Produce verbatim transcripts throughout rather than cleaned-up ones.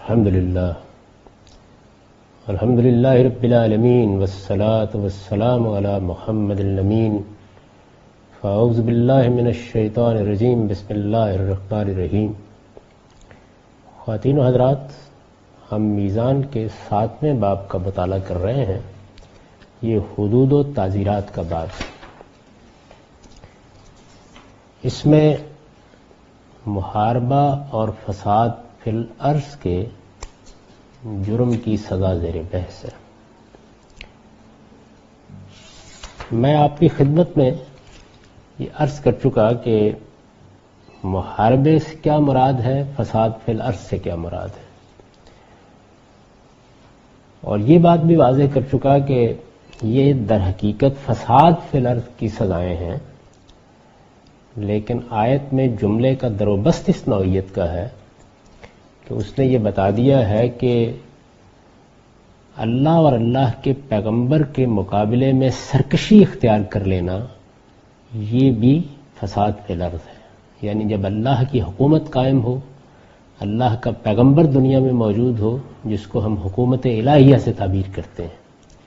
الحمدللہ الحمدللہ رب العالمین والصلاة والسلام علی محمد الامین فاعوذ باللہ من الشیطان الرجیم بسم اللہ الرحمن الرحیم۔ خواتین و حضرات، ہم میزان کے ساتویں باب کا مطالعہ کر رہے ہیں۔ یہ حدود و تعزیرات کا باب ہے۔ اس میں محاربہ اور فساد فی الارض کے جرم کی سزا زیر بحث ہے۔ میں آپ کی خدمت میں یہ عرض کر چکا کہ محاربے سے کیا مراد ہے، فساد فی الارض سے کیا مراد ہے، اور یہ بات بھی واضح کر چکا کہ یہ در حقیقت فساد فی الارض کی سزائیں ہیں، لیکن آیت میں جملے کا در و بست اس نوعیت کا ہے کہ اس نے یہ بتا دیا ہے کہ اللہ اور اللہ کے پیغمبر کے مقابلے میں سرکشی اختیار کر لینا یہ بھی فساد فی الارض ہے۔ یعنی جب اللہ کی حکومت قائم ہو، اللہ کا پیغمبر دنیا میں موجود ہو، جس کو ہم حکومت الہیہ سے تعبیر کرتے ہیں،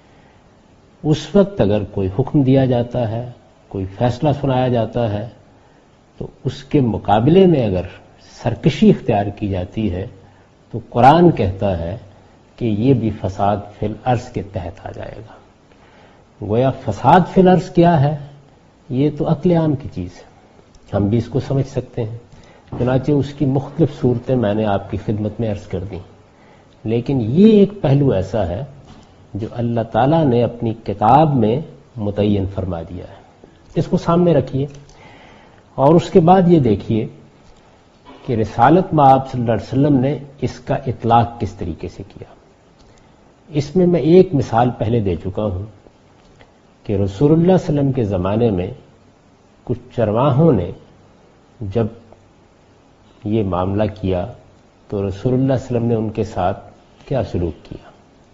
اس وقت اگر کوئی حکم دیا جاتا ہے، کوئی فیصلہ سنایا جاتا ہے، تو اس کے مقابلے میں اگر سرکشی اختیار کی جاتی ہے تو قرآن کہتا ہے کہ یہ بھی فساد فی الارض کے تحت آ جائے گا۔ گویا فساد فی الارض کیا ہے، یہ تو عقل عام کی چیز ہے، ہم بھی اس کو سمجھ سکتے ہیں، چنانچہ اس کی مختلف صورتیں میں نے آپ کی خدمت میں عرض کر دیں، لیکن یہ ایک پہلو ایسا ہے جو اللہ تعالیٰ نے اپنی کتاب میں متعین فرما دیا ہے۔ اس کو سامنے رکھیے اور اس کے بعد یہ دیکھیے کہ رسالت مآب صلی اللہ علیہ وسلم نے اس کا اطلاق کس طریقے سے کیا۔ اس میں میں ایک مثال پہلے دے چکا ہوں کہ رسول اللہ صلی اللہ علیہ وسلم کے زمانے میں کچھ چرواہوں نے جب یہ معاملہ کیا تو رسول اللہ صلی اللہ علیہ وسلم نے ان کے ساتھ کیا سلوک کیا۔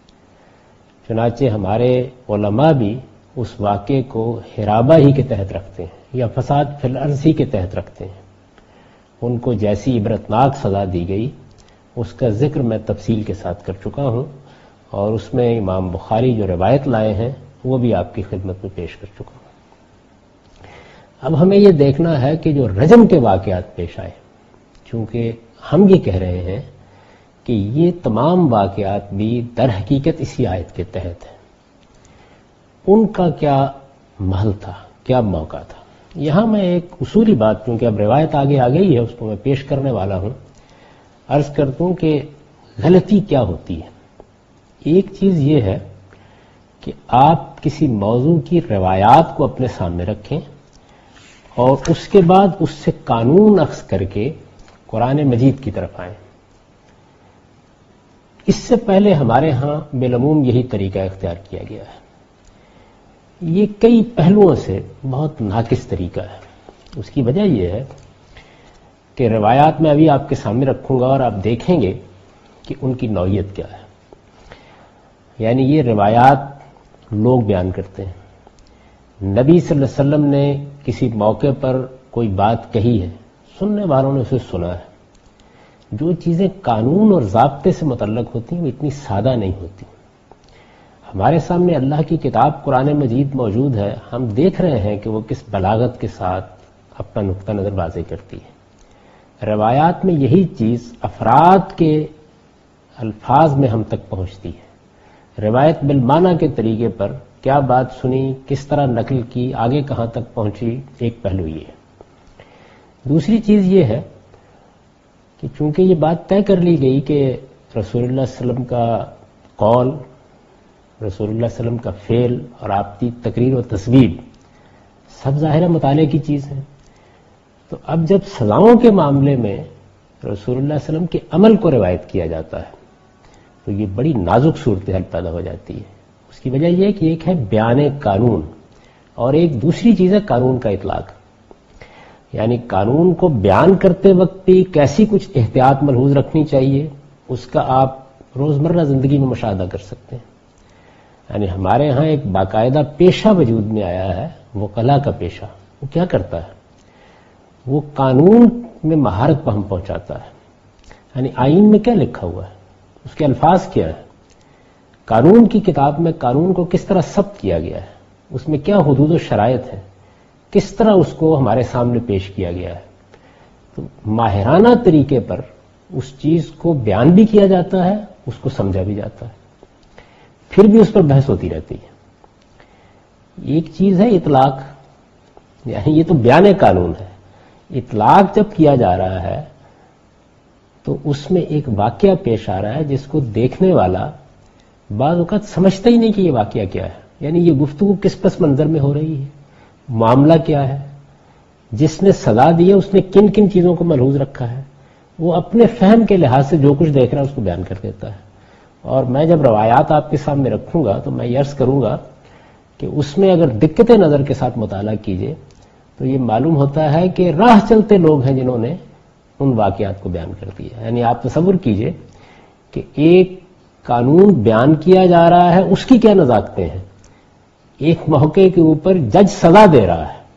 چنانچہ ہمارے علماء بھی اس واقعے کو حرابہ ہی کے تحت رکھتے ہیں یا فساد فی الارض ہی کے تحت رکھتے ہیں۔ ان کو جیسی عبرتناک سزا دی گئی اس کا ذکر میں تفصیل کے ساتھ کر چکا ہوں، اور اس میں امام بخاری جو روایت لائے ہیں وہ بھی آپ کی خدمت میں پیش کر چکا ہوں۔ اب ہمیں یہ دیکھنا ہے کہ جو رجم کے واقعات پیش آئے، چونکہ ہم یہ کہہ رہے ہیں کہ یہ تمام واقعات بھی در حقیقت اسی آیت کے تحت ہیں، ان کا کیا محل تھا، کیا موقع تھا۔ یہاں میں ایک اصولی بات، کیونکہ اب روایت آگے آ گئی ہے، اس کو میں پیش کرنے والا ہوں، عرض کرتا ہوں کہ غلطی کیا ہوتی ہے۔ ایک چیز یہ ہے کہ آپ کسی موضوع کی روایات کو اپنے سامنے رکھیں اور اس کے بعد اس سے قانون اخذ کر کے قرآن مجید کی طرف آئیں۔ اس سے پہلے ہمارے ہاں بالعموم یہی طریقہ اختیار کیا گیا ہے۔ یہ کئی پہلوؤں سے بہت ناقص طریقہ ہے۔ اس کی وجہ یہ ہے کہ روایات میں ابھی آپ کے سامنے رکھوں گا اور آپ دیکھیں گے کہ ان کی نوعیت کیا ہے۔ یعنی یہ روایات لوگ بیان کرتے ہیں، نبی صلی اللہ علیہ وسلم نے کسی موقع پر کوئی بات کہی ہے، سننے والوں نے اسے سنا ہے۔ جو چیزیں قانون اور ضابطے سے متعلق ہوتی ہیں وہ اتنی سادہ نہیں ہوتی۔ ہمارے سامنے اللہ کی کتاب قرآن مجید موجود ہے، ہم دیکھ رہے ہیں کہ وہ کس بلاغت کے ساتھ اپنا نقطہ نظر واضح کرتی ہے۔ روایات میں یہی چیز افراد کے الفاظ میں ہم تک پہنچتی ہے۔ روایت بالمعنی کے طریقے پر کیا بات سنی، کس طرح نقل کی، آگے کہاں تک پہنچی، ایک پہلو یہ ہے۔ دوسری چیز یہ ہے کہ چونکہ یہ بات طے کر لی گئی کہ رسول اللہ صلی اللہ علیہ وسلم کا قول، رسول اللہ صلی اللہ علیہ وسلم کا فعل اور آپ کی تقریر و تصویب سب ظاہر مطالعے کی چیز ہے، تو اب جب سزاؤں کے معاملے میں رسول اللہ صلی اللہ علیہ وسلم کے عمل کو روایت کیا جاتا ہے تو یہ بڑی نازک صورتحال پیدا ہو جاتی ہے۔ اس کی وجہ یہ ہے کہ ایک ہے بیان قانون اور ایک دوسری چیز ہے قانون کا اطلاق۔ یعنی قانون کو بیان کرتے وقت بھی کیسی کچھ احتیاط ملحوظ رکھنی چاہیے، اس کا آپ روزمرہ زندگی میں مشاہدہ کر سکتے ہیں۔ یعنی ہمارے ہاں ایک باقاعدہ پیشہ وجود میں آیا ہے، وکلا کا پیشہ۔ وہ کیا کرتا ہے؟ وہ قانون میں مہارت پر ہم پہنچاتا ہے۔ یعنی آئین میں کیا لکھا ہوا ہے، اس کے الفاظ کیا ہیں، قانون کی کتاب میں قانون کو کس طرح ضبط کیا گیا ہے، اس میں کیا حدود و شرائط ہیں، کس طرح اس کو ہمارے سامنے پیش کیا گیا ہے. تو ماہرانہ طریقے پر اس چیز کو بیان بھی کیا جاتا ہے، اس کو سمجھا بھی جاتا ہے، پھر بھی اس پر بحث ہوتی رہتی ہے. ایک چیز ہے اطلاق، یعنی یہ تو بیان قانون ہے. اطلاق جب کیا جا رہا ہے تو اس میں ایک واقعہ پیش آ رہا ہے جس کو دیکھنے والا بعض اوقات سمجھتا ہی نہیں کہ یہ واقعہ کیا ہے، یعنی یہ گفتگو کس پس منظر میں ہو رہی ہے، معاملہ کیا ہے، جس نے سزا دی ہے اس نے کن کن چیزوں کو ملحوظ رکھا ہے. وہ اپنے فہم کے لحاظ سے جو کچھ دیکھ رہا ہے اس کو بیان کر دیتا ہے. اور میں جب روایات آپ کے سامنے رکھوں گا تو میں یہ عرض کروں گا کہ اس میں اگر دقت نظر کے ساتھ مطالعہ کیجئے تو یہ معلوم ہوتا ہے کہ راہ چلتے لوگ ہیں جنہوں نے ان واقعات کو بیان کر دیا. یعنی آپ تصور کیجئے کہ ایک قانون بیان کیا جا رہا ہے، اس کی کیا نزاکتیں ہیں. ایک موقع کے اوپر جج سزا دے رہا ہے،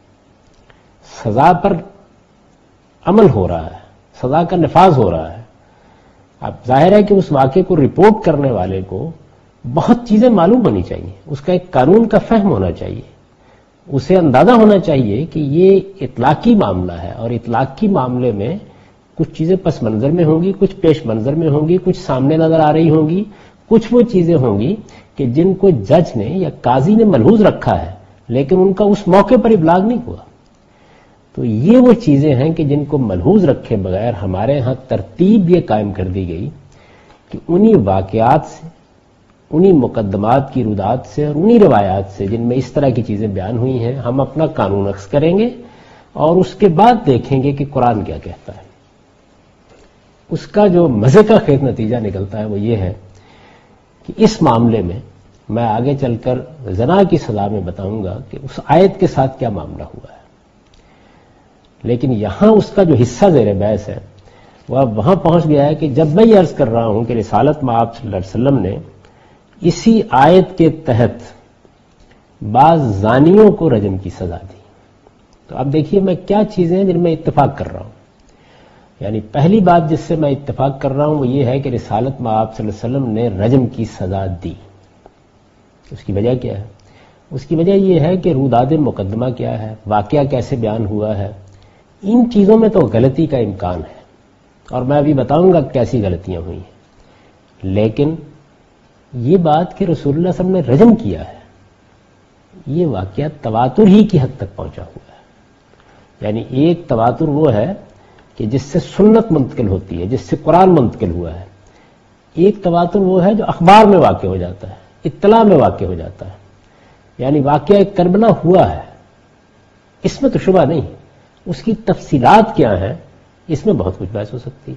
سزا پر عمل ہو رہا ہے، سزا کا نفاذ ہو رہا ہے. اب ظاہر ہے کہ اس واقعے کو رپورٹ کرنے والے کو بہت چیزیں معلوم ہونی چاہیے، اس کا ایک قانون کا فہم ہونا چاہیے، اسے اندازہ ہونا چاہیے کہ یہ اطلاقی معاملہ ہے اور اطلاقی معاملے میں کچھ چیزیں پس منظر میں ہوں گی، کچھ پیش منظر میں ہوں گی، کچھ سامنے نظر آ رہی ہوں گی، کچھ وہ چیزیں ہوں گی کہ جن کو جج نے یا قاضی نے ملحوظ رکھا ہے لیکن ان کا اس موقع پر ابلاغ نہیں ہوا. تو یہ وہ چیزیں ہیں کہ جن کو ملحوظ رکھے بغیر ہمارے ہاں ترتیب یہ قائم کر دی گئی کہ انہی واقعات سے، انہی مقدمات کی رودات سے اور انہی روایات سے جن میں اس طرح کی چیزیں بیان ہوئی ہیں ہم اپنا قانون اخذ کریں گے اور اس کے بعد دیکھیں گے کہ قرآن کیا کہتا ہے. اس کا جو مزے کا خیز نتیجہ نکلتا ہے وہ یہ ہے کہ اس معاملے میں میں آگے چل کر زنا کی سزا میں بتاؤں گا کہ اس آیت کے ساتھ کیا معاملہ ہوا ہے، لیکن یہاں اس کا جو حصہ زیر بحث ہے وہ اب وہاں پہنچ گیا ہے کہ جب میں یہ عرض کر رہا ہوں کہ رسالت مآب صلی اللہ علیہ وسلم نے اسی آیت کے تحت بعض زانیوں کو رجم کی سزا دی، تو اب دیکھیے میں کیا چیزیں ہیں جن میں اتفاق کر رہا ہوں. یعنی پہلی بات جس سے میں اتفاق کر رہا ہوں وہ یہ ہے کہ رسالت مآب صلی اللہ علیہ وسلم نے رجم کی سزا دی. اس کی وجہ کیا ہے؟ اس کی وجہ یہ ہے کہ روداد مقدمہ کیا ہے، واقعہ کیسے بیان ہوا ہے، ان چیزوں میں تو غلطی کا امکان ہے اور میں ابھی بتاؤں گا کیسی غلطیاں ہوئی ہیں. لیکن یہ بات کہ رسول اللہ صلی اللہ علیہ وسلم نے رجم کیا ہے یہ واقعہ تواتر ہی کی حد تک پہنچا ہوا ہے. یعنی ایک تواتر وہ ہے کہ جس سے سنت منتقل ہوتی ہے، جس سے قرآن منتقل ہوا ہے. ایک تواتر وہ ہے جو اخبار میں واقع ہو جاتا ہے، اطلاع میں واقع ہو جاتا ہے. یعنی واقعہ کربلا ہوا ہے، اس میں تو شبہ نہیں، اس کی تفصیلات کیا ہیں اس میں بہت کچھ بحث ہو سکتی ہے.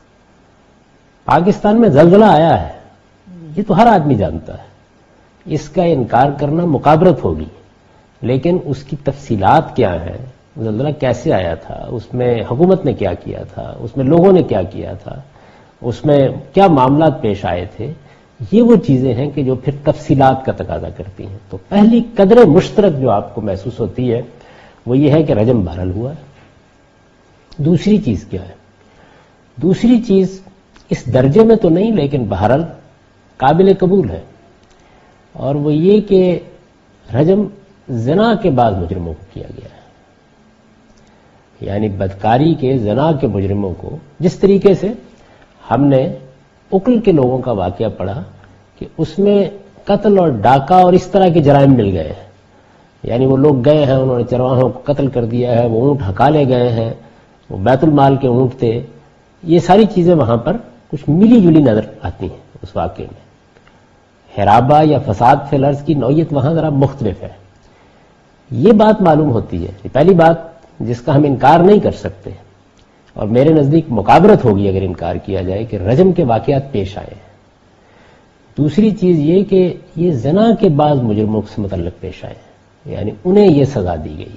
پاکستان میں زلزلہ آیا ہے یہ تو ہر آدمی جانتا ہے، اس کا انکار کرنا مقابرت ہوگی، لیکن اس کی تفصیلات کیا ہیں، زلزلہ کیسے آیا تھا، اس میں حکومت نے کیا کیا تھا، اس میں لوگوں نے کیا کیا تھا، اس میں کیا معاملات پیش آئے تھے، یہ وہ چیزیں ہیں کہ جو پھر تفصیلات کا تقاضا کرتی ہیں. تو پہلی قدر مشترک جو آپ کو محسوس ہوتی ہے وہ یہ ہے کہ رجم بہرحال ہوا ہے. دوسری چیز کیا ہے؟ دوسری چیز اس درجے میں تو نہیں لیکن بہرحال قابل قبول ہے، اور وہ یہ کہ رجم زنا کے بعد مجرموں کو کیا گیا ہے. یعنی بدکاری کے زنا کے مجرموں کو جس طریقے سے ہم نے اکل کے لوگوں کا واقعہ پڑھا کہ اس میں قتل اور ڈاکہ اور اس طرح کے جرائم مل گئے ہیں. یعنی وہ لوگ گئے ہیں، انہوں نے چرواہوں کو قتل کر دیا ہے، وہ اونٹ ہکالے گئے ہیں، وہ بیت المال کے اونٹ تھے. یہ ساری چیزیں وہاں پر کچھ ملی جلی نظر آتی ہیں اس واقعے میں. حرابہ یا فساد فی الارض کی نوعیت وہاں ذرا مختلف ہے. یہ بات معلوم ہوتی ہے، پہلی بات جس کا ہم انکار نہیں کر سکتے اور میرے نزدیک مقابرت ہوگی اگر انکار کیا جائے کہ رجم کے واقعات پیش آئے ہیں. دوسری چیز یہ کہ یہ زنا کے بعض مجرموں سے متعلق پیش آئے ہیں، یعنی انہیں یہ سزا دی گئی ہے.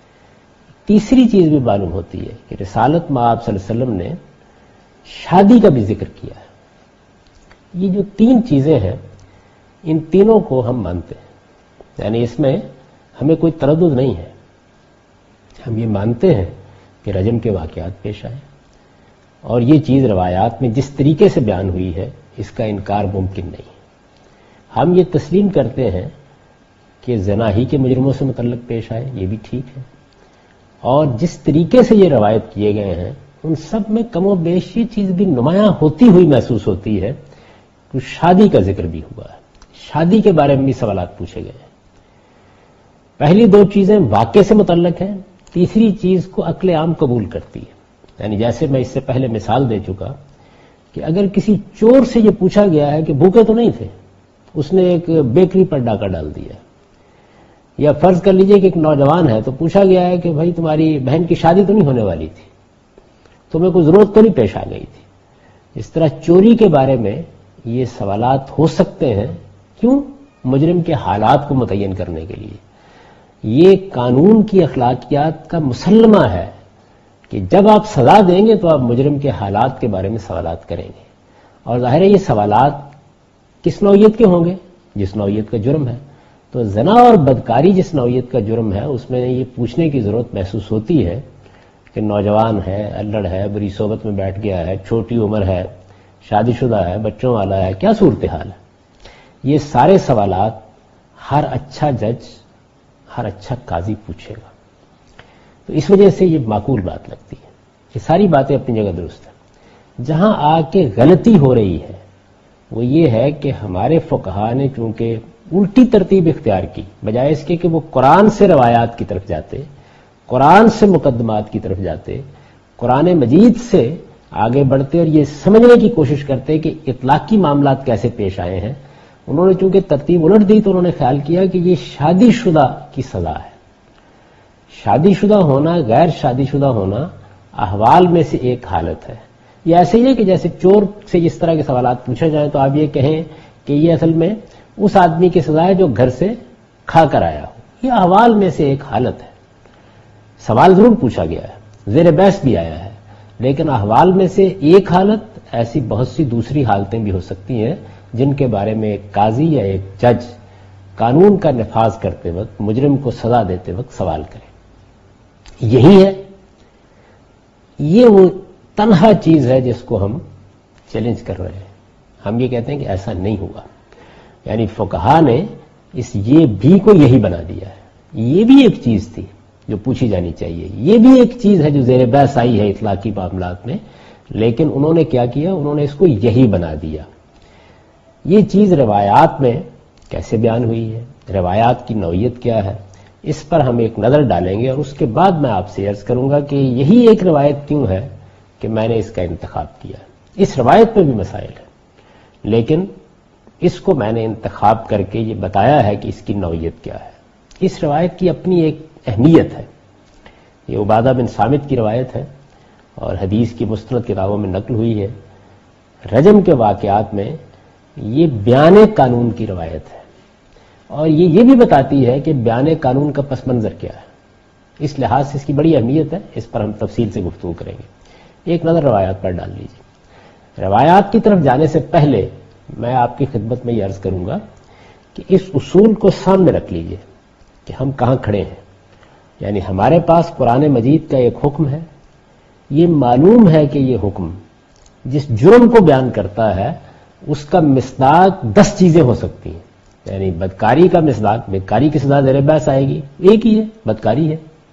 تیسری چیز بھی معلوم ہوتی ہے کہ رسالت مآب صلی اللہ علیہ وسلم نے شادی کا بھی ذکر کیا ہے. یہ جو تین چیزیں ہیں ان تینوں کو ہم مانتے ہیں، یعنی اس میں ہمیں کوئی تردد نہیں ہے. ہم یہ مانتے ہیں کہ رجم کے واقعات پیش آئے، اور یہ چیز روایات میں جس طریقے سے بیان ہوئی ہے اس کا انکار ممکن نہیں. ہم یہ تسلیم کرتے ہیں کہ زنا ہی کے مجرموں سے متعلق پیش آئے، یہ بھی ٹھیک ہے، اور جس طریقے سے یہ روایت کیے گئے ہیں ان سب میں کم و بیش یہ چیز بھی نمایاں ہوتی ہوئی محسوس ہوتی ہے کہ شادی کا ذکر بھی ہوا ہے، شادی کے بارے میں بھی سوالات پوچھے گئے ہیں. پہلی دو چیزیں واقع سے متعلق ہیں، تیسری چیز کو عقل عام قبول کرتی ہے. یعنی جیسے میں اس سے پہلے مثال دے چکا کہ اگر کسی چور سے یہ پوچھا گیا ہے کہ بھوکے تو نہیں تھے، اس نے ایک بیکری پر ڈاکہ ڈال دیا، یا فرض کر لیجئے کہ ایک نوجوان ہے تو پوچھا گیا ہے کہ بھائی تمہاری بہن کی شادی تو نہیں ہونے والی تھی، تمہیں کوئی ضرورت تو نہیں پیش آ گئی تھی. اس طرح چوری کے بارے میں یہ سوالات ہو سکتے ہیں. کیوں؟ مجرم کے حالات کو متعین کرنے کے لیے. یہ قانون کی اخلاقیات کا مسلمہ ہے کہ جب آپ سزا دیں گے تو آپ مجرم کے حالات کے بارے میں سوالات کریں گے، اور ظاہر ہے یہ سوالات کس نوعیت کے ہوں گے؟ جس نوعیت کا جرم ہے. تو زنا اور بدکاری جس نوعیت کا جرم ہے اس میں یہ پوچھنے کی ضرورت محسوس ہوتی ہے کہ نوجوان ہے، الڑ ہے، بری صحبت میں بیٹھ گیا ہے، چھوٹی عمر ہے، شادی شدہ ہے، بچوں والا ہے، کیا صورتحال ہے. یہ سارے سوالات ہر اچھا جج، ہر اچھا قاضی پوچھے گا. تو اس وجہ سے یہ معقول بات لگتی ہے. یہ ساری باتیں اپنی جگہ درست ہیں. جہاں آ کے غلطی ہو رہی ہے وہ یہ ہے کہ ہمارے فقہا نے چونکہ الٹی ترتیب اختیار کی، بجائے اس کے کہ وہ قرآن سے روایات کی طرف جاتے، قرآن سے مقدمات کی طرف جاتے، قرآن مجید سے آگے بڑھتے اور یہ سمجھنے کی کوشش کرتے کہ اطلاقی معاملات کیسے پیش آئے ہیں. انہوں نے چونکہ ترتیب الٹ دی تو انہوں نے خیال کیا کہ یہ شادی شدہ کی سزا ہے. شادی شدہ ہونا، غیر شادی شدہ ہونا احوال میں سے ایک حالت ہے. یہ ایسے ہی ہے کہ جیسے چور سے جس طرح کے سوالات پوچھے جائیں تو آپ یہ کہیں کہ یہ اصل میں اس آدمی کی سزا ہے جو گھر سے کھا کر آیا ہو. یہ احوال میں سے ایک حالت ہے. سوال ضرور پوچھا گیا ہے، زیر بحث بھی آیا ہے، لیکن احوال میں سے ایک حالت، ایسی بہت سی دوسری حالتیں بھی ہو سکتی ہیں جن کے بارے میں ایک قاضی یا ایک جج قانون کا نفاذ کرتے وقت، مجرم کو سزا دیتے وقت سوال کرے. یہی ہے، یہ وہ تنہا چیز ہے جس کو ہم چیلنج کر رہے ہیں. ہم یہ کہتے ہیں کہ ایسا نہیں ہوا. یعنی فقہا نے اس یہ بھی کو یہی بنا دیا ہے. یہ بھی ایک چیز تھی جو پوچھی جانی چاہیے، یہ بھی ایک چیز ہے جو زیر بحث آئی ہے اطلاقی معاملات میں، لیکن انہوں نے کیا کیا؟ انہوں نے اس کو یہی بنا دیا. یہ چیز روایات میں کیسے بیان ہوئی ہے، روایات کی نوعیت کیا ہے، اس پر ہم ایک نظر ڈالیں گے، اور اس کے بعد میں آپ سے عرض کروں گا کہ یہی ایک روایت کیوں ہے کہ میں نے اس کا انتخاب کیا. اس روایت میں بھی مسائل ہیں، لیکن اس کو میں نے انتخاب کر کے یہ بتایا ہے کہ اس کی نوعیت کیا ہے. اس روایت کی اپنی ایک اہمیت ہے. یہ عبادہ بن صامت کی روایت ہے اور حدیث کی مستند کتابوں میں نقل ہوئی ہے. رجم کے واقعات میں یہ بیان قانون کی روایت ہے، اور یہ یہ بھی بتاتی ہے کہ بیان قانون کا پس منظر کیا ہے. اس لحاظ سے اس کی بڑی اہمیت ہے. اس پر ہم تفصیل سے گفتگو کریں گے. ایک نظر روایات پر ڈال لیجیے. روایات کی طرف جانے سے پہلے میں آپ کی خدمت میں یہ عرض کروں گا کہ اس اصول کو سامنے رکھ لیجیے کہ ہم کہاں کھڑے ہیں. یعنی ہمارے پاس قرآن مجید کا ایک حکم ہے. یہ معلوم ہے کہ یہ حکم جس جرم کو بیان کرتا ہے اس کا مصداق دس چیزیں ہو سکتی ہیں. یعنی بدکاری کا مصداق، بدکاری کی سزا زیر بحث آئے گی، ایک ہی ہے، بدکاری ہے.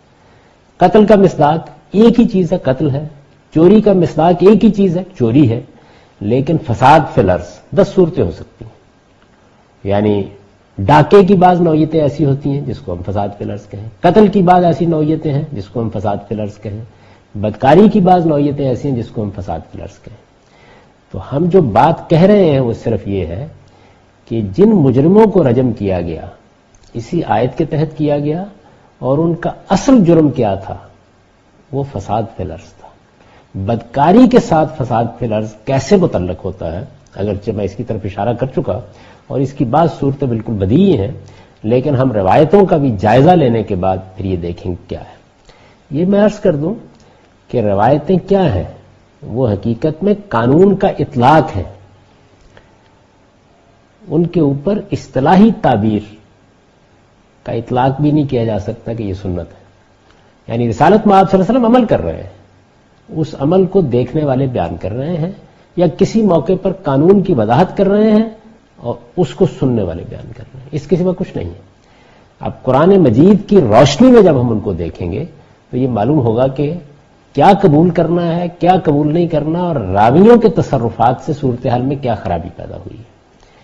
قتل کا مصداق ایک ہی چیز ہے، قتل ہے. چوری کا مصداق ایک ہی چیز ہے، چوری ہے. لیکن فساد فی الارض دس صورتیں ہو سکتی ہیں. یعنی ڈاکے کی بعض نوعیتیں ایسی ہوتی ہیں جس کو ہم فساد فی الارض کہیں، قتل کی بعض ایسی نوعیتیں ہیں جس کو ہم فساد فی الارض کہیں، بدکاری کی بعض نوعیتیں ایسی ہیں جس کو ہم فساد فی الارض کہیں. تو ہم جو بات کہہ رہے ہیں وہ صرف یہ ہے کہ جن مجرموں کو رجم کیا گیا اسی آیت کے تحت کیا گیا، اور ان کا اصل جرم کیا تھا؟ وہ فساد فی الارض تھا. بدکاری کے ساتھ فساد فی الارض کیسے متعلق ہوتا ہے، اگرچہ میں اس کی طرف اشارہ کر چکا اور اس کی بعض صورتیں بالکل بدیہی ہیں، لیکن ہم روایتوں کا بھی جائزہ لینے کے بعد پھر یہ دیکھیں کیا ہے. یہ میں عرض کر دوں کہ روایتیں کیا ہیں؟ وہ حقیقت میں قانون کا اطلاق ہے. ان کے اوپر اصطلاحی تعبیر کا اطلاق بھی نہیں کیا جا سکتا کہ یہ سنت ہے. یعنی رسالت میں آپ صلی اللہ علیہ وسلم عمل کر رہے ہیں، اس عمل کو دیکھنے والے بیان کر رہے ہیں یا کسی موقع پر قانون کی وضاحت کر رہے ہیں اور اس کو سننے والے بیان کر رہے ہیں، اس کے سوا کچھ نہیں ہے۔ اب قرآن مجید کی روشنی میں جب ہم ان کو دیکھیں گے تو یہ معلوم ہوگا کہ کیا قبول کرنا ہے، کیا قبول نہیں کرنا، اور راویوں کے تصرفات سے صورتحال میں کیا خرابی پیدا ہوئی ہے۔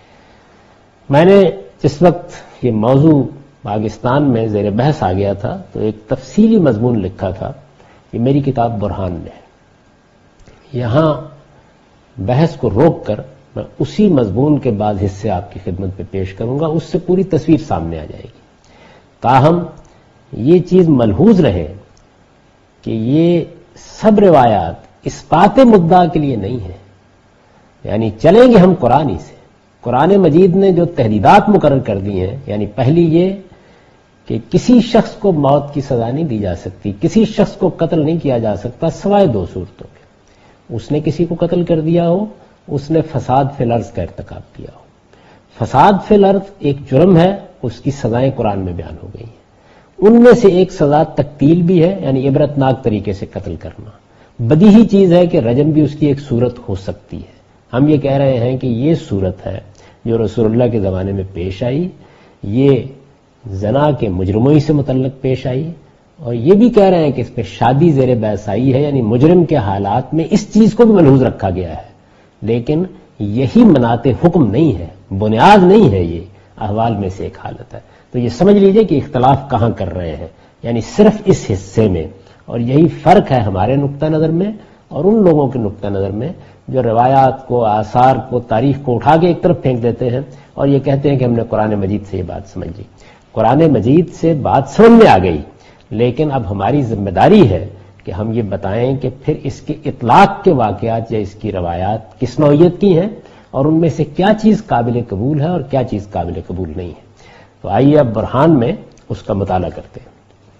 میں نے جس وقت یہ موضوع پاکستان میں زیر بحث آ گیا تھا تو ایک تفصیلی مضمون لکھا تھا، یہ میری کتاب برہان میں ہے۔ یہاں بحث کو روک کر میں اسی مضمون کے بعد حصے آپ کی خدمت میں پیش کروں گا، اس سے پوری تصویر سامنے آ جائے گی۔ تاہم یہ چیز ملحوظ رہے کہ یہ سب روایات اثبات مدعا کے لیے نہیں ہے، یعنی چلیں گے ہم قرآن ہی سے۔ قرآن مجید نے جو تحدیدات مقرر کر دی ہیں، یعنی پہلی یہ کہ کسی شخص کو موت کی سزا نہیں دی جا سکتی، کسی شخص کو قتل نہیں کیا جا سکتا سوائے دو صورتوں کے، اس نے کسی کو قتل کر دیا ہو، اس نے فساد فی الارض کا ارتکاب کیا ہو۔ فساد فی الارض ایک جرم ہے، اس کی سزائیں قرآن میں بیان ہو گئی ہیں۔ ان میں سے ایک سزا تقتیل بھی ہے، یعنی عبرتناک طریقے سے قتل کرنا۔ بدیہی چیز ہے کہ رجم بھی اس کی ایک صورت ہو سکتی ہے۔ ہم یہ کہہ رہے ہیں کہ یہ صورت ہے جو رسول اللہ کے زمانے میں پیش آئی، یہ زنا کے مجرموں سے متعلق پیش آئی، اور یہ بھی کہہ رہے ہیں کہ اس پہ شادی زیر بحث آئی ہے، یعنی مجرم کے حالات میں اس چیز کو بھی ملحوظ رکھا گیا ہے، لیکن یہی مناط حکم نہیں ہے، بنیاد نہیں ہے، یہ احوال میں سے ایک حالت ہے۔ تو یہ سمجھ لیجئے کہ اختلاف کہاں کر رہے ہیں، یعنی صرف اس حصے میں، اور یہی فرق ہے ہمارے نقطہ نظر میں اور ان لوگوں کے نقطہ نظر میں جو روایات کو، آثار کو، تاریخ کو اٹھا کے ایک طرف پھینک دیتے ہیں اور یہ کہتے ہیں کہ ہم نے قرآن مجید سے یہ بات سمجھ لی۔ قرآن مجید سے بات سمجھ میں آ گئی، لیکن اب ہماری ذمہ داری ہے کہ ہم یہ بتائیں کہ پھر اس کے اطلاق کے واقعات یا اس کی روایات کس نوعیت کی ہیں اور ان میں سے کیا چیز قابل قبول ہے اور کیا چیز قابل قبول نہیں ہے۔ تو آئیے اب برہان میں اس کا مطالعہ کرتے ہیں۔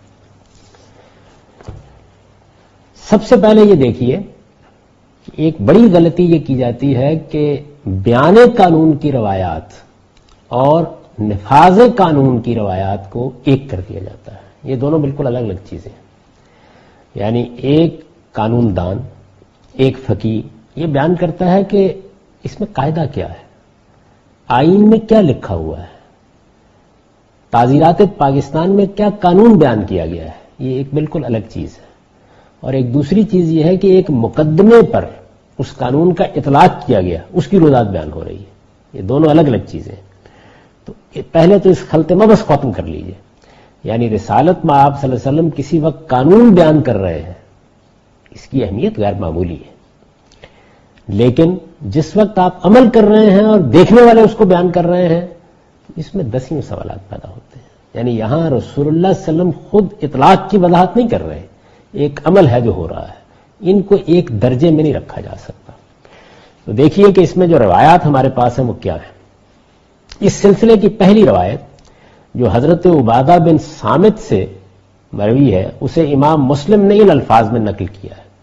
سب سے پہلے یہ دیکھیے کہ ایک بڑی غلطی یہ کی جاتی ہے کہ بیان قانون کی روایات اور نفاذ قانون کی روایات کو ایک کر دیا جاتا ہے۔ یہ دونوں بالکل الگ الگ چیزیں ہیں، یعنی ایک قانون دان، ایک فقیہ یہ بیان کرتا ہے کہ اس میں قاعدہ کیا ہے، آئین میں کیا لکھا ہوا ہے، تعزیرات پاکستان میں کیا قانون بیان کیا گیا ہے، یہ ایک بالکل الگ چیز ہے۔ اور ایک دوسری چیز یہ ہے کہ ایک مقدمے پر اس قانون کا اطلاق کیا گیا، اس کی روایت بیان ہو رہی ہے۔ یہ دونوں الگ الگ چیزیں ہیں۔ تو پہلے تو اس خلط مبس ختم کر لیجئے، یعنی رسالت میں آپ صلی اللہ علیہ وسلم کسی وقت قانون بیان کر رہے ہیں، اس کی اہمیت غیر معمولی ہے، لیکن جس وقت آپ عمل کر رہے ہیں اور دیکھنے والے اس کو بیان کر رہے ہیں اس میں دسیوں سوالات پیدا ہوتے ہیں۔ یعنی یہاں رسول اللہ صلی اللہ علیہ وسلم خود اطلاق کی وضاحت نہیں کر رہے، ایک عمل ہے جو ہو رہا ہے، ان کو ایک درجے میں نہیں رکھا جا سکتا۔ تو دیکھیے کہ اس میں جو روایات ہمارے پاس ہیں وہ کیا ہیں۔ اس سلسلے کی پہلی روایت جو حضرت عبادہ بن صامت سے مروی ہے اسے امام مسلم نے ان الفاظ میں نقل کیا ہے۔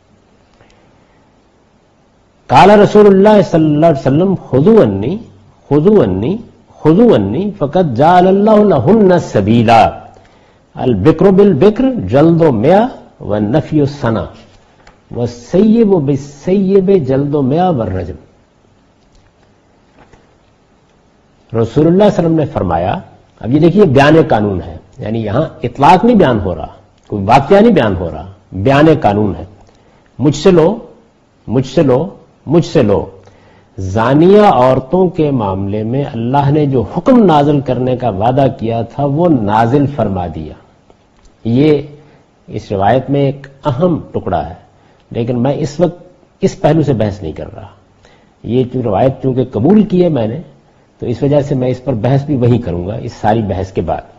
قال رسول اللہ صلی اللہ علیہ وسلم خذوا عنی خذوا عنی خذوا عنی فقد جعل اللہ لہن سبیلا البکر بالبکر جلد و میہ والنفی السنہ والسیب بالسیب جلد و میہ والرجم۔ رسول اللہ صلی اللہ علیہ وسلم نے فرمایا، اب یہ دیکھیے بیان قانون ہے، یعنی یہاں اطلاق نہیں بیان ہو رہا، کوئی واقعہ نہیں بیان ہو رہا، بیان قانون ہے۔ مجھ سے لو مجھ سے لو مجھ سے لو زانیہ عورتوں کے معاملے میں اللہ نے جو حکم نازل کرنے کا وعدہ کیا تھا وہ نازل فرما دیا۔ یہ اس روایت میں ایک اہم ٹکڑا ہے، لیکن میں اس وقت اس پہلو سے بحث نہیں کر رہا۔ یہ جو روایت چونکہ قبول کی ہے میں نے، تو اس وجہ سے میں اس پر بحث بھی وہی کروں گا اس ساری بحث کے بعد۔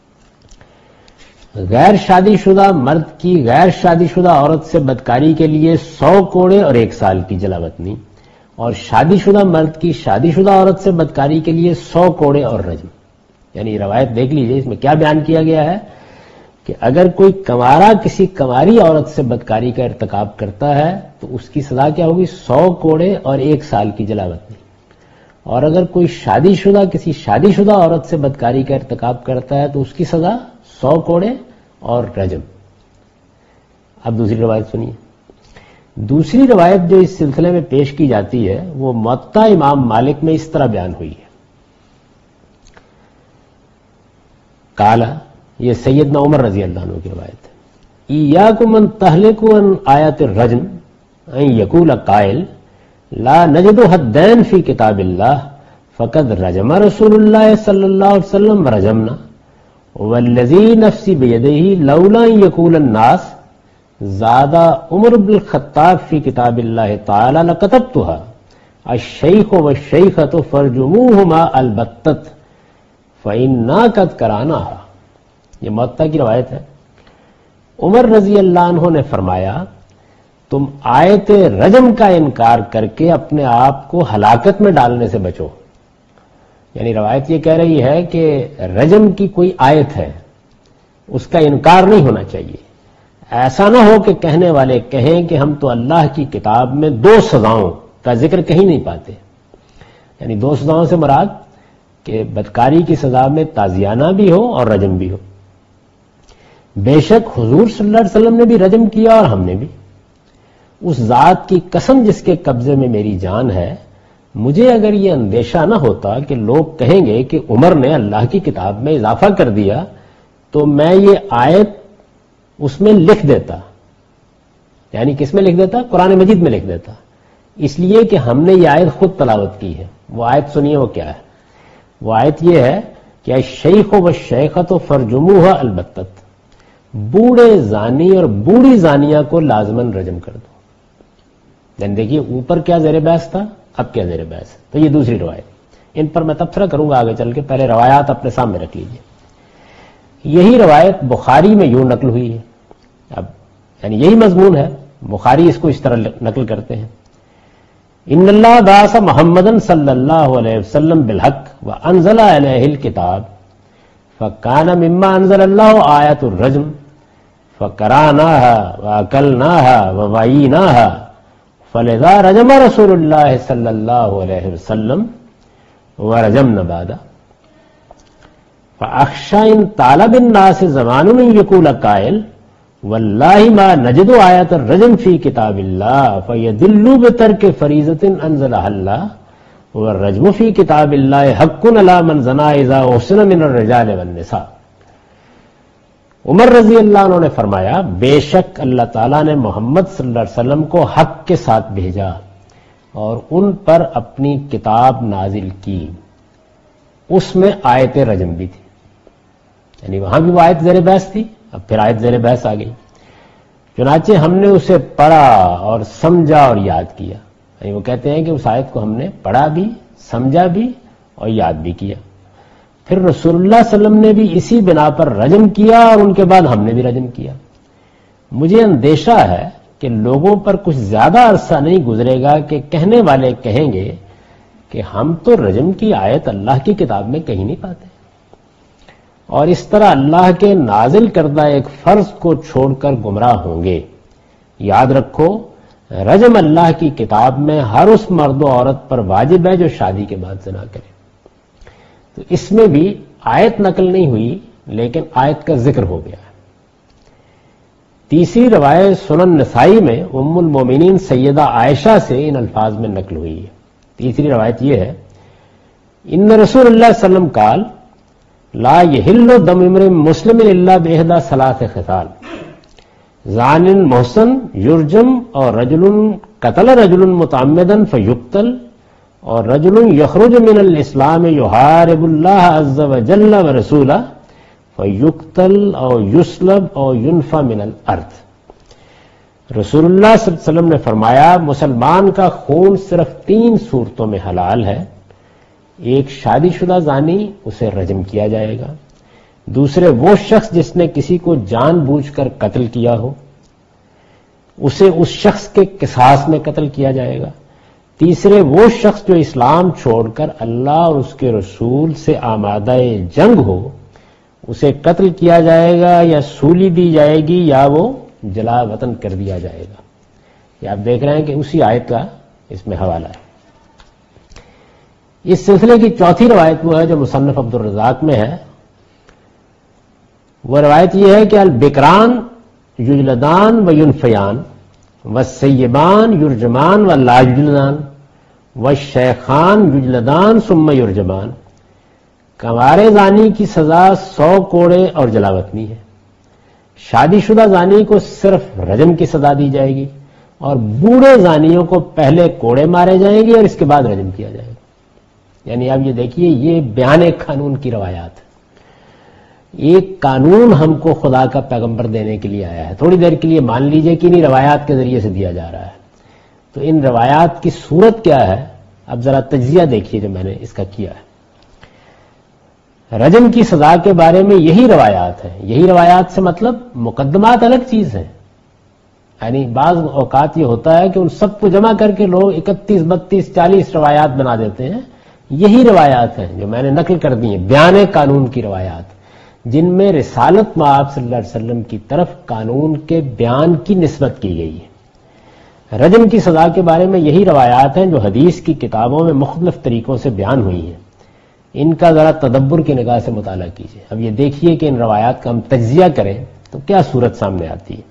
غیر شادی شدہ مرد کی غیر شادی شدہ عورت سے بدکاری کے لیے سو کوڑے اور ایک سال کی جلاوطنی، اور شادی شدہ مرد کی شادی شدہ عورت سے بدکاری کے لیے سو کوڑے اور رجم۔ یعنی روایت دیکھ لیجئے، اس میں کیا بیان کیا گیا ہے کہ اگر کوئی کنوارا کسی کنواری عورت سے بدکاری کا ارتکاب کرتا ہے تو اس کی سزا کیا ہوگی؟ سو کوڑے اور ایک سال کی جلاوطنی، اور اگر کوئی شادی شدہ کسی شادی شدہ عورت سے بدکاری کا ارتکاب کرتا ہے تو اس کی سزا سو کوڑے اور رجم۔ اب دوسری روایت سنیے، دوسری روایت جو اس سلسلے میں پیش کی جاتی ہے وہ موطا امام مالک میں اس طرح بیان ہوئی ہے. کالا، یہ سیدنا عمر رضی اللہ عنہ کی روایت ہے. ایاکم ان تہلکوا عن آیات الرجم ان یقول قائل لا نجد حدین فی کتاب اللہ فقد رجم رسول اللہ صلی اللہ علیہ وسلم رجمنا والذی نفسی بیدہ لولا ان یقول الناس زادہ عمر بن الخطاب فی کتاب اللہ تعالی لکتبتها الشیخ والشیخۃ فرجموہما البتۃ فإنا قد کراناها. یہ موطا کی روایت ہے. عمر رضی اللہ عنہ نے فرمایا تم آیت رجم کا انکار کر کے اپنے آپ کو ہلاکت میں ڈالنے سے بچو. یعنی روایت یہ کہہ رہی ہے کہ رجم کی کوئی آیت ہے، اس کا انکار نہیں ہونا چاہیے. ایسا نہ ہو کہ کہنے والے کہیں کہ ہم تو اللہ کی کتاب میں دو سزاؤں کا ذکر کہیں نہیں پاتے. یعنی دو سزاؤں سے مراد کہ بدکاری کی سزا میں تازیانہ بھی ہو اور رجم بھی ہو. بے شک حضور صلی اللہ علیہ وسلم نے بھی رجم کیا اور ہم نے بھی. اس ذات کی قسم جس کے قبضے میں میری جان ہے، مجھے اگر یہ اندیشہ نہ ہوتا کہ لوگ کہیں گے کہ عمر نے اللہ کی کتاب میں اضافہ کر دیا تو میں یہ آیت اس میں لکھ دیتا. یعنی کس میں لکھ دیتا؟ قرآن مجید میں لکھ دیتا. اس لیے کہ ہم نے یہ آیت خود تلاوت کی ہے. وہ آیت سنیے وہ کیا ہے. وہ آیت یہ ہے کہ الشیخ والشیخۃ فرجموہا البتۃ، بوڑھے زانی اور بوڑھی زانیہ کو لازماً رجم کر دو. یعنی دیکھیے اوپر کیا زیر بحث تھا، اب کیا زیر بحث ہے. تو یہ دوسری روایت، ان پر میں تبصرہ کروں گا آگے چل کے، پہلے روایات اپنے سامنے رکھ لیجیے. یہی روایت بخاری میں یوں نقل ہوئی ہے. اب یعنی یہی مضمون ہے، بخاری اس کو اس طرح نقل کرتے ہیں. ان اللہ باعث محمدن صلی اللہ علیہ وسلم بالحق وانزل علیہ الکتاب فکان مما انزل اللہ آیت الرجم فقراناها واکلناها ووعیناها فلذا رجم رسول اللہ صلی اللہ علیہ وسلم ورجمنا بعد فاخشى ان طالب الناس زمان من یقول قائل واللہ ما نجد آیت الرجم فی کتاب اللہ فیدلوا بترک فریضۃ انزلها اللہ والرجم فی کتاب اللہ حق علی من زنا اذا احسن من الرجال والنساء. عمر رضی اللہ عنہ نے فرمایا بے شک اللہ تعالیٰ نے محمد صلی اللہ علیہ وسلم کو حق کے ساتھ بھیجا اور ان پر اپنی کتاب نازل کی. اس میں آیت رجم بھی تھی. یعنی وہاں بھی وہ آیت زیر بحث تھی، اب پھر آیت زیر بحث آ گئی. چنانچہ ہم نے اسے پڑھا اور سمجھا اور یاد کیا. یعنی وہ کہتے ہیں کہ اس آیت کو ہم نے پڑھا بھی، سمجھا بھی اور یاد بھی کیا. پھر رسول اللہ صلی اللہ علیہ وسلم نے بھی اسی بنا پر رجم کیا اور ان کے بعد ہم نے بھی رجم کیا. مجھے اندیشہ ہے کہ لوگوں پر کچھ زیادہ عرصہ نہیں گزرے گا کہ کہنے والے کہیں گے کہ ہم تو رجم کی آیت اللہ کی کتاب میں کہیں نہیں پاتے، اور اس طرح اللہ کے نازل کردہ ایک فرض کو چھوڑ کر گمراہ ہوں گے. یاد رکھو رجم اللہ کی کتاب میں ہر اس مرد و عورت پر واجب ہے جو شادی کے بعد زنا کرے. تو اس میں بھی آیت نقل نہیں ہوئی لیکن آیت کا ذکر ہو گیا. تیسری روایت سنن نسائی میں ام المومنین سیدہ عائشہ سے ان الفاظ میں نقل ہوئی ہے. تیسری روایت یہ ہے ان رسول اللہ صلی اللہ علیہ وسلم قال لا یحل دم امرئ مسلم الا باحدى ثلاث خصال زان محسن یرجم اور رجل قتل رجل متعمدا فیقتل اور رجل یخرج من الاسلام یحارب اللہ عز وجل ورسولہ فیقتل او یسلب او ینفى من الارض. رسول اللہ صلی اللہ علیہ وسلم نے فرمایا مسلمان کا خون صرف تین صورتوں میں حلال ہے. ایک شادی شدہ زانی، اسے رجم کیا جائے گا. دوسرے وہ شخص جس نے کسی کو جان بوجھ کر قتل کیا ہو، اسے اس شخص کے قصاص میں قتل کیا جائے گا. تیسرے وہ شخص جو اسلام چھوڑ کر اللہ اور اس کے رسول سے آمادہ جنگ ہو، اسے قتل کیا جائے گا یا سولی دی جائے گی یا وہ جلا وطن کر دیا جائے گا. یہ آپ دیکھ رہے ہیں کہ اسی آیت کا اس میں حوالہ ہے. اس سلسلے کی چوتھی روایت وہ ہے جو مصنف عبد الرزاق میں ہے. وہ روایت یہ ہے کہ البکران یجلدان و ینفیان والسیبان یرجمان ولا یجلدان والشیخان یجلدان ثم یرجمان. کنوارے زانی کی سزا سو کوڑے اور جلاوطنی ہے. شادی شدہ زانی کو صرف رجم کی سزا دی جائے گی اور بوڑھے زانیوں کو پہلے کوڑے مارے جائیں گے اور اس کے بعد رجم کیا جائے گا. یعنی آپ یہ دیکھیے، یہ بیان ایک قانون کی روایات ہے. ایک قانون ہم کو خدا کا پیغمبر دینے کے لیے آیا ہے. تھوڑی دیر کے لیے مان لیجئے کہ انہی روایات کے ذریعے سے دیا جا رہا ہے. تو ان روایات کی صورت کیا ہے؟ اب ذرا تجزیہ دیکھیے جو میں نے اس کا کیا ہے. رجم کی سزا کے بارے میں یہی روایات ہیں. یہی روایات سے مطلب مقدمات الگ چیز ہیں. یعنی بعض اوقات یہ ہوتا ہے کہ ان سب کو جمع کر کے لوگ اکتیس بتیس چالیس روایات بنا دیتے ہیں. یہی روایات ہیں جو میں نے نقل کر دی ہیں، بیان قانون کی روایات، جن میں رسالت مآب صلی اللہ علیہ وسلم کی طرف قانون کے بیان کی نسبت کی گئی ہے. رجم کی سزا کے بارے میں یہی روایات ہیں جو حدیث کی کتابوں میں مختلف طریقوں سے بیان ہوئی ہیں. ان کا ذرا تدبر کی نگاہ سے مطالعہ کیجیے. اب یہ دیکھیے کہ ان روایات کا ہم تجزیہ کریں تو کیا صورت سامنے آتی ہے.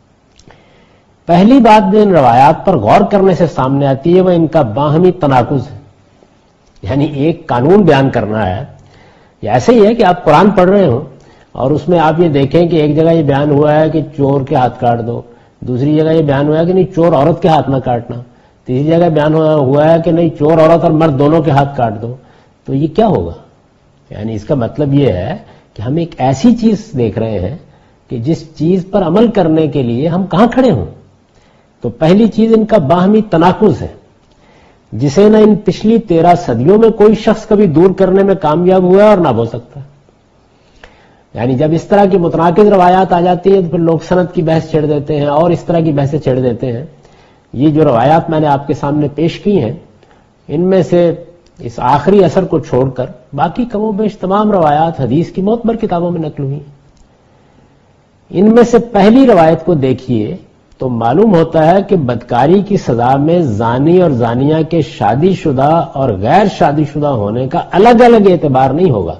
پہلی بات جو ان روایات پر غور کرنے سے سامنے آتی ہے وہ ان کا باہمی تناقض ہے. یعنی ایک قانون بیان کرنا ہے، یا ایسے ہی ہے کہ آپ قرآن پڑھ رہے ہوں اور اس میں آپ یہ دیکھیں کہ ایک جگہ یہ بیان ہوا ہے کہ چور کے ہاتھ کاٹ دو، دوسری جگہ یہ بیان ہوا ہے کہ نہیں چور عورت کے ہاتھ نہ کاٹنا، تیسری جگہ بیان ہوا ہے کہ نہیں چور عورت اور مرد دونوں کے ہاتھ کاٹ دو. تو یہ کیا ہوگا؟ یعنی اس کا مطلب یہ ہے کہ ہم ایک ایسی چیز دیکھ رہے ہیں کہ جس چیز پر عمل کرنے کے لیے ہم کہاں کھڑے ہوں. تو پہلی چیز ان کا باہمی تناقض ہے، جسے نہ ان پچھلی تیرہ صدیوں میں کوئی شخص کبھی دور کرنے میں کامیاب ہوا ہے اور نہ ہو سکتا. یعنی جب اس طرح کی متناقض روایات آ جاتی ہیں تو پھر لوگ سند کی بحث چھیڑ دیتے ہیں اور اس طرح کی بحثیں چھیڑ دیتے ہیں. یہ جو روایات میں نے آپ کے سامنے پیش کی ہیں، ان میں سے اس آخری اثر کو چھوڑ کر باقی کم و بیش تمام روایات حدیث کی معتبر کتابوں میں نقل ہوئی. ان میں سے پہلی روایت کو دیکھیے تو معلوم ہوتا ہے کہ بدکاری کی سزا میں زانی اور زانیہ کے شادی شدہ اور غیر شادی شدہ ہونے کا الگ الگ اعتبار نہیں ہوگا،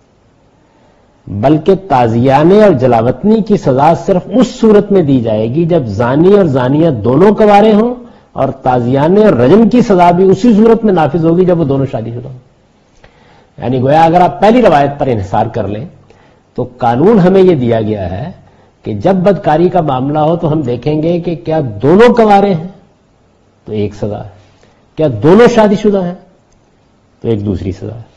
بلکہ تازیانے اور جلاوطنی کی سزا صرف اس صورت میں دی جائے گی جب زانی اور زانیہ دونوں کنوارے ہوں، اور تازیانے اور رجم کی سزا بھی اسی صورت میں نافذ ہوگی جب وہ دونوں شادی شدہ ہوں. یعنی گویا اگر آپ پہلی روایت پر انحصار کر لیں تو قانون ہمیں یہ دیا گیا ہے کہ جب بدکاری کا معاملہ ہو تو ہم دیکھیں گے کہ کیا دونوں کنوارے ہیں تو ایک سزا ہے، کیا دونوں شادی شدہ ہیں تو ایک دوسری سزا ہے.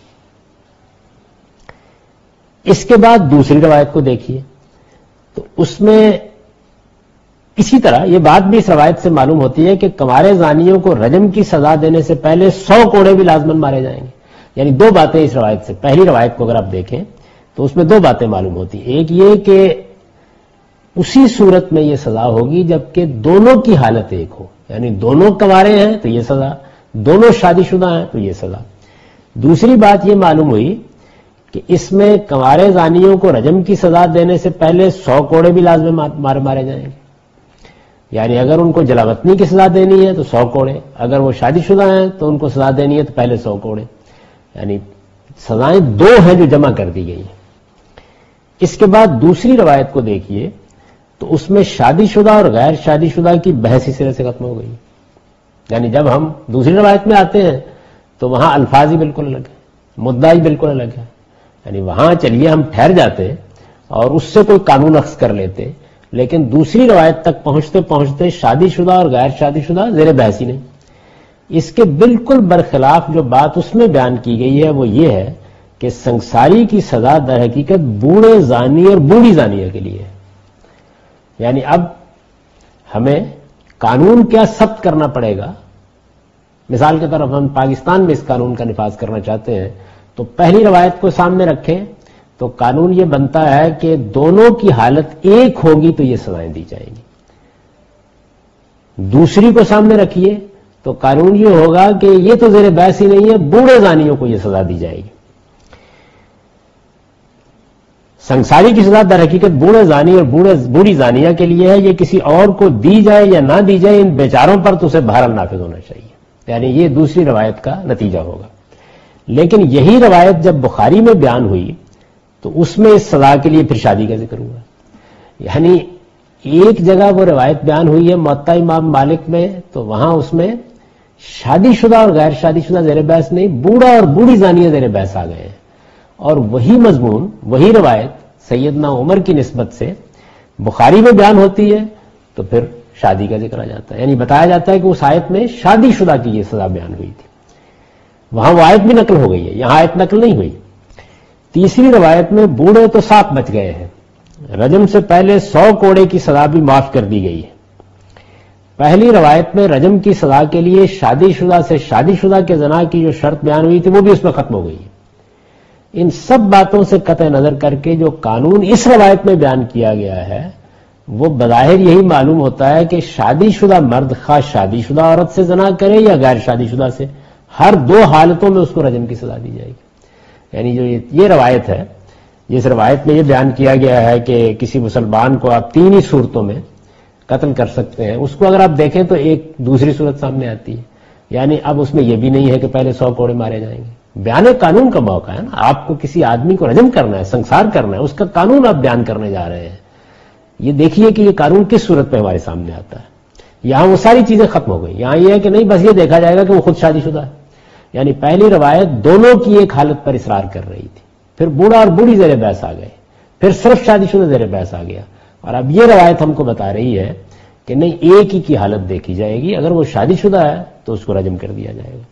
اس کے بعد دوسری روایت کو دیکھیے تو اس میں اسی طرح یہ بات بھی اس روایت سے معلوم ہوتی ہے کہ کنوارے زانیوں کو رجم کی سزا دینے سے پہلے سو کوڑے بھی لازمن مارے جائیں گے. یعنی دو باتیں اس روایت سے، پہلی روایت کو اگر آپ دیکھیں تو اس میں دو باتیں معلوم ہوتی ہیں. ایک یہ کہ اسی صورت میں یہ سزا ہوگی جبکہ دونوں کی حالت ایک ہو، یعنی دونوں کنوارے ہیں تو یہ سزا، دونوں شادی شدہ ہیں تو یہ سزا. دوسری بات یہ معلوم ہوئی کہ اس میں کنوارے زانیوں کو رجم کی سزا دینے سے پہلے سو کوڑے بھی لازم مارے مارے جائیں گے. یعنی اگر ان کو جلاوطنی کی سزا دینی ہے تو سو کوڑے، اگر وہ شادی شدہ ہیں تو ان کو سزا دینی ہے تو پہلے سو کوڑے. یعنی سزائیں دو ہیں جو جمع کر دی گئی ہیں. اس کے بعد دوسری روایت کو دیکھیے تو اس میں شادی شدہ اور غیر شادی شدہ کی بحث اس طرح سے ختم ہو گئی. یعنی جب ہم دوسری روایت میں آتے ہیں تو وہاں الفاظ ہی بالکل الگ ہے، مدعا ہی بالکل الگ ہے. یعنی وہاں چلیے ہم ٹھہر جاتے اور اس سے کوئی قانون اخذ کر لیتے، لیکن دوسری روایت تک پہنچتے پہنچتے شادی شدہ اور غیر شادی شدہ زیر بحث ہی نہیں. اس کے بالکل برخلاف جو بات اس میں بیان کی گئی ہے وہ یہ ہے کہ سنگساری کی سزا در حقیقت بوڑھے زانی اور بوڑھی زانیہ کے لیے ہے. یعنی اب ہمیں قانون کیا ثبت کرنا پڑے گا. مثال کے طرف ہم پاکستان میں اس قانون کا نفاذ کرنا چاہتے ہیں تو پہلی روایت کو سامنے رکھیں تو قانون یہ بنتا ہے کہ دونوں کی حالت ایک ہوگی تو یہ سزائیں دی جائیں گی. دوسری کو سامنے رکھیے تو قانون یہ ہوگا کہ یہ تو زیر بحث ہی نہیں ہے، بوڑھے زانیوں کو یہ سزا دی جائے گی. سنگساری کی سزا در حقیقت بوڑھے زانی اور بوڑھے بوڑھی زانیہ کے لیے ہے. یہ کسی اور کو دی جائے یا نہ دی جائے ان بیچاروں پر تو اسے بہرحال نافذ ہونا چاہیے. یعنی یہ دوسری روایت کا نتیجہ ہوگا. لیکن یہی روایت جب بخاری میں بیان ہوئی تو اس میں اس سزا کے لیے پھر شادی کا ذکر ہوا. یعنی ایک جگہ وہ روایت بیان ہوئی ہے موطا امام مالک میں، تو وہاں اس میں شادی شدہ اور غیر شادی شدہ زیر بحث نہیں، بوڑھا اور بوڑھی زانیہ زیر بحث آ گئے ہیں، اور وہی مضمون وہی روایت سیدنا عمر کی نسبت سے بخاری میں بیان ہوتی ہے تو پھر شادی کا ذکر آ جاتا ہے، یعنی بتایا جاتا ہے کہ اس آیت میں شادی شدہ کی یہ سزا بیان ہوئی تھی، وہاں وہ آیت بھی نقل ہو گئی ہے، یہاں آیت نقل نہیں ہوئی۔ تیسری روایت میں بوڑھے تو سات بچ گئے ہیں، رجم سے پہلے سو کوڑے کی سزا بھی معاف کر دی گئی ہے۔ پہلی روایت میں رجم کی سزا کے لیے شادی شدہ سے شادی شدہ کے زنا کی جو شرط بیان ہوئی تھی وہ بھی اس میں ختم ہو گئی ہے۔ ان سب باتوں سے قطع نظر کر کے جو قانون اس روایت میں بیان کیا گیا ہے وہ بظاہر یہی معلوم ہوتا ہے کہ شادی شدہ مرد خواہ شادی شدہ عورت سے زنا کرے یا غیر شادی شدہ سے، ہر دو حالتوں میں اس کو رجم کی سزا دی جائے گی۔ یعنی جو یہ روایت ہے، جس روایت میں یہ بیان کیا گیا ہے کہ کسی مسلمان کو آپ تین ہی صورتوں میں قتل کر سکتے ہیں، اس کو اگر آپ دیکھیں تو ایک دوسری صورت سامنے آتی ہے، یعنی اب اس میں یہ بھی نہیں ہے کہ پہلے سو کوڑے مارے جائیں گے۔ بیان قانون کا موقع ہے نا، آپ کو کسی آدمی کو رجم کرنا ہے، سنسار کرنا ہے، اس کا قانون آپ بیان کرنے جا رہے ہیں۔ یہ دیکھیے کہ یہ قانون کس صورت پہ ہمارے سامنے آتا ہے۔ یہاں وہ ساری چیزیں ختم ہو گئی، یہاں یہ ہے کہ نہیں بس یہ دیکھا جائے گا کہ وہ خود شادی شدہ ہے، یعنی پہلی روایت دونوں کی ایک حالت پر اصرار کر رہی تھی، پھر بوڑھا اور بوڑھی زیر بحث آ گئے، پھر صرف شادی شدہ زیر بحث آ گیا، اور اب یہ روایت ہم کو بتا رہی ہے کہ نہیں ایک ہی کی حالت دیکھی جائے گی، اگر وہ شادی شدہ ہے تو اس کو رجم کر دیا جائے گا۔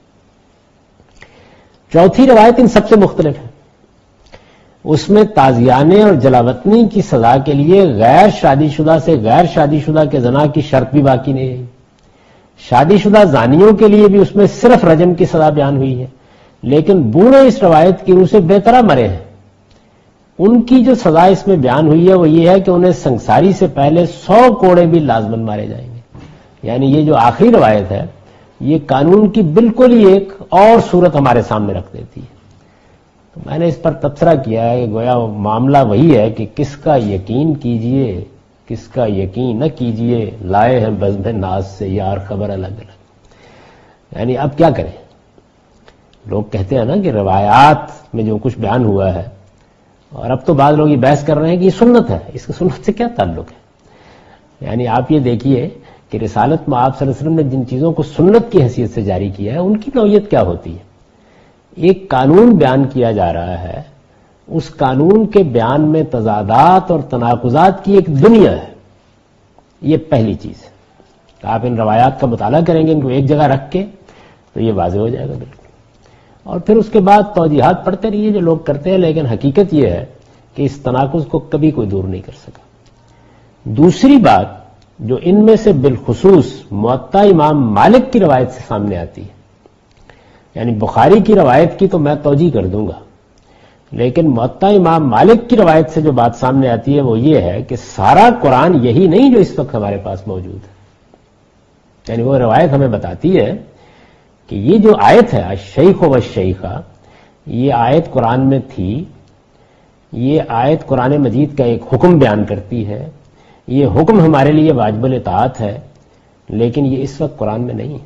چوتھی روایت ان سب سے مختلف ہے، اس میں تازیانے اور جلاوطنی کی سزا کے لیے غیر شادی شدہ سے غیر شادی شدہ کے زنا کی شرط بھی باقی نہیں رہی، شادی شدہ زانیوں کے لیے بھی اس میں صرف رجم کی سزا بیان ہوئی ہے، لیکن بوڑھے اس روایت کی روح سے بے طرح مرے ہیں، ان کی جو سزا اس میں بیان ہوئی ہے وہ یہ ہے کہ انہیں سنساری سے پہلے سو کوڑے بھی لازمن مارے جائیں گے۔ یعنی یہ جو آخری روایت ہے یہ قانون کی بالکل ہی ایک اور صورت ہمارے سامنے رکھ دیتی ہے۔ تو میں نے اس پر تبصرہ کیا ہے کہ گویا معاملہ وہی ہے کہ کس کا یقین کیجئے کس کا یقین نہ کیجئے، لائے ہیں بزم ناز سے یار خبر الگ الگ۔ یعنی اب کیا کریں، لوگ کہتے ہیں نا کہ روایات میں جو کچھ بیان ہوا ہے، اور اب تو بعض لوگ یہ بحث کر رہے ہیں کہ یہ سنت ہے، اس کے سنت سے کیا تعلق ہے؟ یعنی آپ یہ دیکھیے کہ رسالت میں آپ صلی اللہ علیہ وسلم نے جن چیزوں کو سنت کی حیثیت سے جاری کیا ہے ان کی نوعیت کیا ہوتی ہے۔ ایک قانون بیان کیا جا رہا ہے، اس قانون کے بیان میں تضادات اور تناقضات کی ایک دنیا ہے، یہ پہلی چیز ہے۔ آپ ان روایات کا مطالعہ کریں گے ان کو ایک جگہ رکھ کے تو یہ واضح ہو جائے گا بالکل، اور پھر اس کے بعد توجیحات پڑھتے رہیے جو لوگ کرتے ہیں، لیکن حقیقت یہ ہے کہ اس تناقض کو کبھی کوئی دور نہیں کر سکا۔ دوسری بات جو ان میں سے بالخصوص موطا امام مالک کی روایت سے سامنے آتی ہے، یعنی بخاری کی روایت کی تو میں توجیہ کر دوں گا، لیکن موطا امام مالک کی روایت سے جو بات سامنے آتی ہے وہ یہ ہے کہ سارا قرآن یہی نہیں جو اس وقت ہمارے پاس موجود ہے۔ یعنی وہ روایت ہمیں بتاتی ہے کہ یہ جو آیت ہے الشیخ والشیخہ، یہ آیت قرآن میں تھی، یہ آیت قرآن مجید کا ایک حکم بیان کرتی ہے، یہ حکم ہمارے لیے واجب الاطاعت ہے، لیکن یہ اس وقت قرآن میں نہیں ہے۔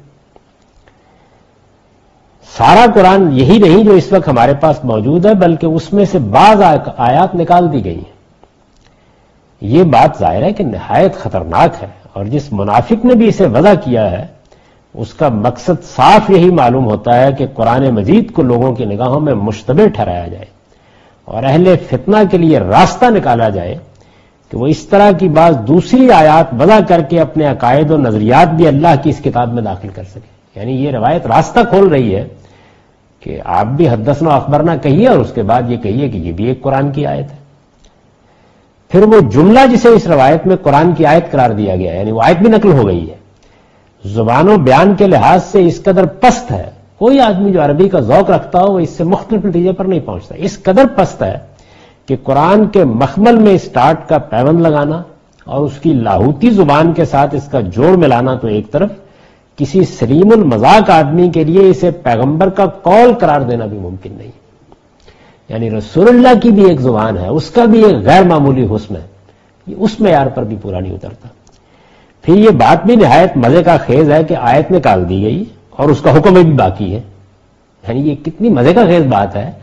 سارا قرآن یہی نہیں جو اس وقت ہمارے پاس موجود ہے، بلکہ اس میں سے بعض آیات نکال دی گئی ہیں۔ یہ بات ظاہر ہے کہ نہایت خطرناک ہے، اور جس منافق نے بھی اسے وضع کیا ہے اس کا مقصد صاف یہی معلوم ہوتا ہے کہ قرآن مجید کو لوگوں کی نگاہوں میں مشتبہ ٹھہرایا جائے اور اہل فتنہ کے لیے راستہ نکالا جائے کہ وہ اس طرح کی بعض دوسری آیات وضع کر کے اپنے عقائد و نظریات بھی اللہ کی اس کتاب میں داخل کر سکے۔ یعنی یہ روایت راستہ کھول رہی ہے کہ آپ بھی حدثنا اخبرنا کہیے اور اس کے بعد یہ کہیے کہ یہ بھی ایک قرآن کی آیت ہے۔ پھر وہ جملہ جسے اس روایت میں قرآن کی آیت قرار دیا گیا ہے، یعنی وہ آیت بھی نقل ہو گئی ہے، زبان و بیان کے لحاظ سے اس قدر پست ہے، کوئی آدمی جو عربی کا ذوق رکھتا ہو وہ اس سے مختلف نتیجے پر نہیں پہنچتا، اس قدر پست ہے کہ قرآن کے مخمل میں اسٹارٹ کا پیوند لگانا اور اس کی لاہوتی زبان کے ساتھ اس کا جوڑ ملانا تو ایک طرف، کسی سلیم المذاق آدمی کے لیے اسے پیغمبر کا قول قرار دینا بھی ممکن نہیں۔ یعنی رسول اللہ کی بھی ایک زبان ہے، اس کا بھی ایک غیر معمولی حسن ہے، یہ اس معیار پر بھی پورا نہیں اترتا۔ پھر یہ بات بھی نہایت مزے کا خیز ہے کہ آیت نکال دی گئی اور اس کا حکم بھی باقی ہے۔ یعنی یہ کتنی مزے کا خیز بات ہے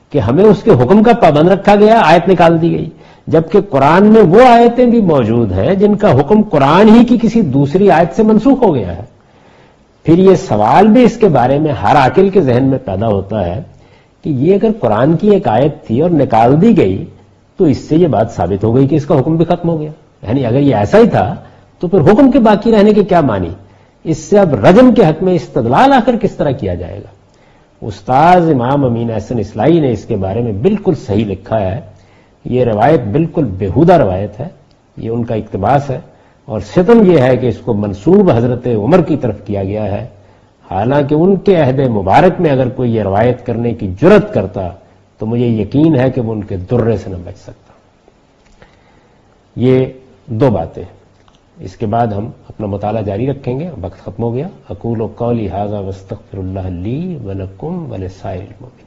کہ ہمیں اس کے حکم کا پابند رکھا گیا، آیت نکال دی گئی، جبکہ قرآن میں وہ آیتیں بھی موجود ہیں جن کا حکم قرآن ہی کی کسی دوسری آیت سے منسوخ ہو گیا ہے۔ پھر یہ سوال بھی اس کے بارے میں ہر عاقل کے ذہن میں پیدا ہوتا ہے کہ یہ اگر قرآن کی ایک آیت تھی اور نکال دی گئی تو اس سے یہ بات ثابت ہو گئی کہ اس کا حکم بھی ختم ہو گیا، یعنی اگر یہ ایسا ہی تھا تو پھر حکم کے باقی رہنے کے کیا معنی؟ اس سے اب رجم کے حق میں استدلال آخر کس طرح کیا جائے گا؟ استاذ امام امین احسن اصلاحی نے اس کے بارے میں بالکل صحیح لکھا ہے، یہ روایت بالکل بیہودہ روایت ہے، یہ ان کا اقتباس ہے، اور ستم یہ ہے کہ اس کو منسوب حضرت عمر کی طرف کیا گیا ہے، حالانکہ ان کے عہد مبارک میں اگر کوئی یہ روایت کرنے کی جرت کرتا تو مجھے یقین ہے کہ وہ ان کے درے سے نہ بچ سکتا۔ یہ دو باتیں، اس کے بعد ہم اپنا مطالعہ جاری رکھیں گے، وقت ختم ہو گیا۔ اقول قولی ھذا واستغفر اللہ لی ولکم ولسائر المؤمنین۔